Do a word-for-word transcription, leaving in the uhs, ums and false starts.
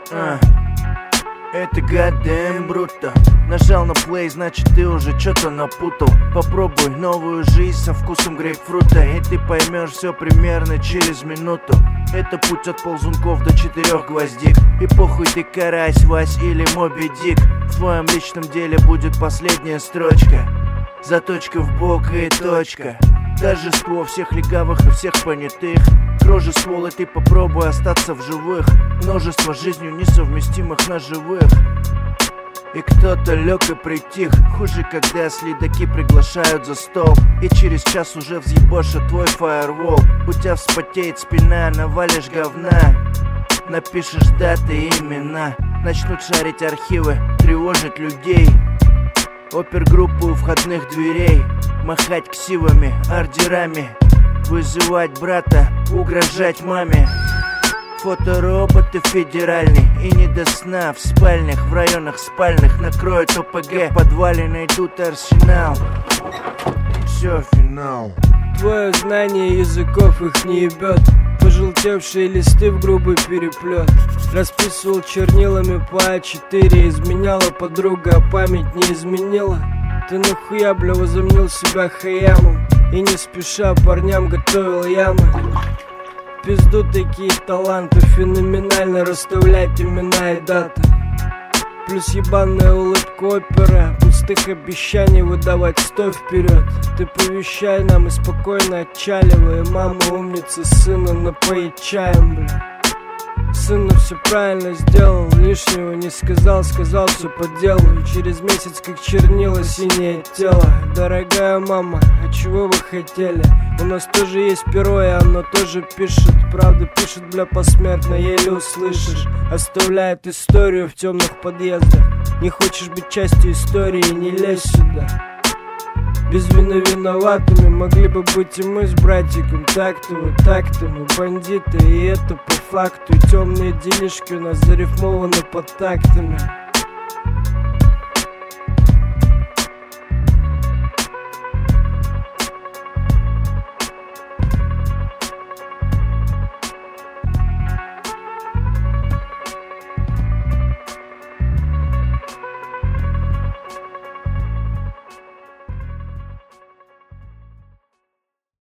А, это goddamn Bruto. Нажал на плей, значит ты уже что-то напутал. Попробуй новую жизнь со вкусом грейпфрута, и ты поймешь все примерно через минуту. Это путь от ползунков до четырех гвоздик. И похуй ты карась, Вась или Моби Дик. В твоем личном деле будет последняя строчка. Заточка в бок и точка. Торжество всех легавых и всех понятых. Рожи ствол, и ты попробуй остаться в живых. Множество с жизнью несовместимых ножевых. И кто-то лег и притих. Хуже, когда следаки приглашают за стол, и через час уже взъебошит твой фаервол. У тебя вспотеет спина, навалишь говна. Напишешь даты и имена. Начнут шарить архивы, тревожить людей. Опергруппу у входных дверей. Махать ксивами, ордерами. Вызывать брата, угрожать маме. Фотороботы федеральный. И не до сна в спальнях, в районах спальных накроют ОПГ. В подвале найдут арсенал. Все, финал. Твое знание языков их не ебет. Пожелтевшие листы в грубый переплет. Расписывал чернилами по а четыре. Изменяла подруга, а память не изменила. Ты нахуя, бля, возомнил себя Хаямом. И не спеша парням готовил ямы. Пизду такие таланты, феноменально расставлять имена и даты. Плюс ебаная улыбка опера. Пустых обещаний выдавать сто вперед. Ты повещай нам и спокойно отчаливай. Мама умница, сына напоить чаем, бля. Сын все правильно сделал, лишнего не сказал, сказал все по делу. И через месяц как чернила синее тело. Дорогая мама, а чего вы хотели? У нас тоже есть перо, и оно тоже пишет. Правда пишет, бля, посмертно, еле услышишь. Оставляет историю в темных подъездах. Не хочешь быть частью истории, не лезь сюда. Без вины виноватыми могли бы быть и мы с братиком. Так-то вы, так-то мы бандиты, и это по факту. И темные делишки у нас зарифмованы под тактами.